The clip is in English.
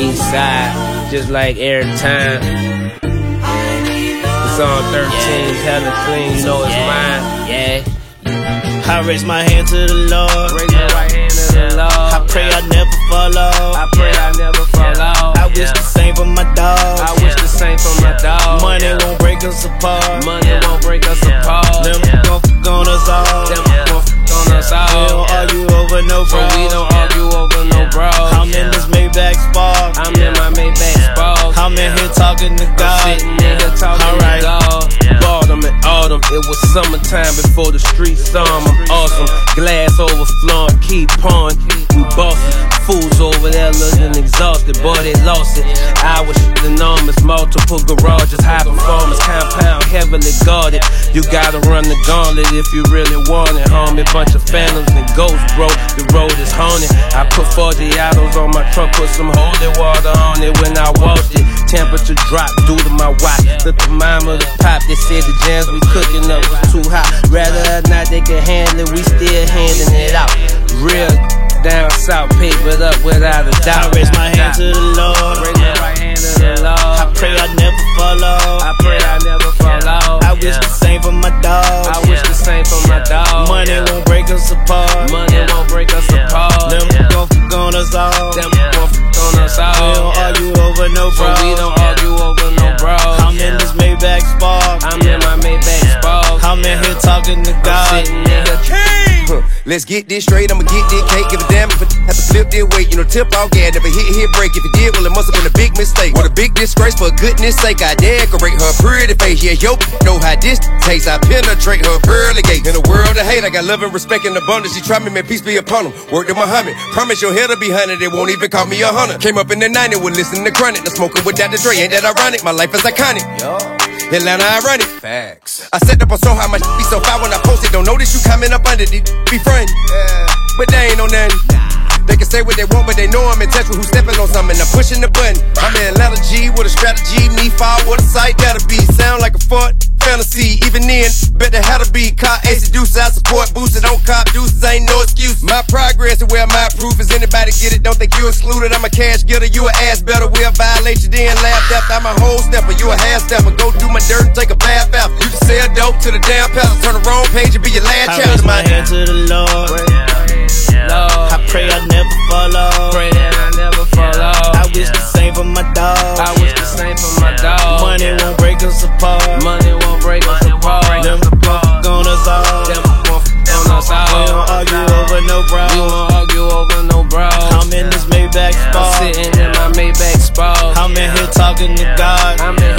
east side, just like every time. It's on 13, hella clean, you know it's mine. I raise my hand to the Lord. Raise my right hand to the Lord. I pray I never fall off. I pray I never fall off. I wish the same for my dog. I wish the same for my dog. Money won't break us apart. Money won't break us apart. Them gon' fuck on us all. Them gon' fuck on us all. We don't argue over no bros. We don't argue over no bros. I'm in this Maybach Spark. I'm in my Maybach Spark. I'm in here talking to God. Sitting in here talking to God. Autumn and autumn, it was summertime before the streets saw me. Awesome, glass overflowing, keep pouring. We bosses, fools over there looking exhausted. Boy, they lost it. I was enormous, multiple garages, high performance, compound, heavily guarded. You gotta run the gauntlet if you really want it, homie. Bunch of phantoms and ghosts, bro. The road is haunted. I put 40 autos on my truck, put some holy water on it when I washed it. Temperature dropped due to my watch. The thermometer pop, they said the jams we cooking up was too hot. Rather or not, they can handle it, we still handing it out. Real down south, papered up without a doubt. I raise my hand to the Lord. Raise my right hand to the Lord. I pray I never fall off. I pray I never fall off. I wish the same for my dog. I wish the same for my dog. Money won't break us apart. Money won't break us apart. Them gon' fuck on us all. Them gon' fuck on us all. We don't argue over no bros. We don't argue over no bros. I'm in this Maybach Spark. I'm in my Maybach Spark. I'm in here talking to God. Sitting in here. Let's get this straight, I'ma get this cake. Give a damn if I have to flip this weight. You know, tip off gas, never hit break. If it did, well, it must have been a big mistake. What a big disgrace, for goodness sake. I decorate her pretty face. Yeah, yo, know how this tastes. I penetrate her pearly gates. In a world of hate, I got love and respect and abundance. She try me, man, peace be upon them. Word to Muhammad. Promise your head'll be 100, they won't even call me 100. Came up in the 90s with listening to Chronic. Now smoking with Dr. Dre, ain't that ironic? My life is iconic. Atlanta ironic. Facts. I set up on so high, my be so fire when I post it. Don't notice you coming up under the be friend. But they ain't on nothing. They can say what they want, but they know I'm in touch with who's stepping on something. I'm pushing the button. I'm in Atlanta G with a strategy. Me fire with a sight that'll be. Sound like a fart fantasy. Even then, bet there had to be. Car ace deuces, I support boosted. Don't cop deuces, ain't no excuse. My progress and where my proof is. Anybody get it? Don't think you excluded. I'm a cash getter. You an ass better. We'll violate you then laugh after. I'm a whole stepper. You a half stepper. Go do my dirt and take a bath after. You just sell dope to the damn pastor. Turn the wrong page and be your last I raise my hand to the Lord. I pray I never fall off. Pray that I never fall off. I wish the same for my dog. I wish the same for my dog. Money won't break us apart. Money won't break us apart. Them gon' fuck on us all. Them gon' fuck on us all. We don't argue over no bros. We won't argue over no bros. I'm in this Maybach Spark. I'm sitting in my Maybach Spark. I'm in here talking to God. I'm in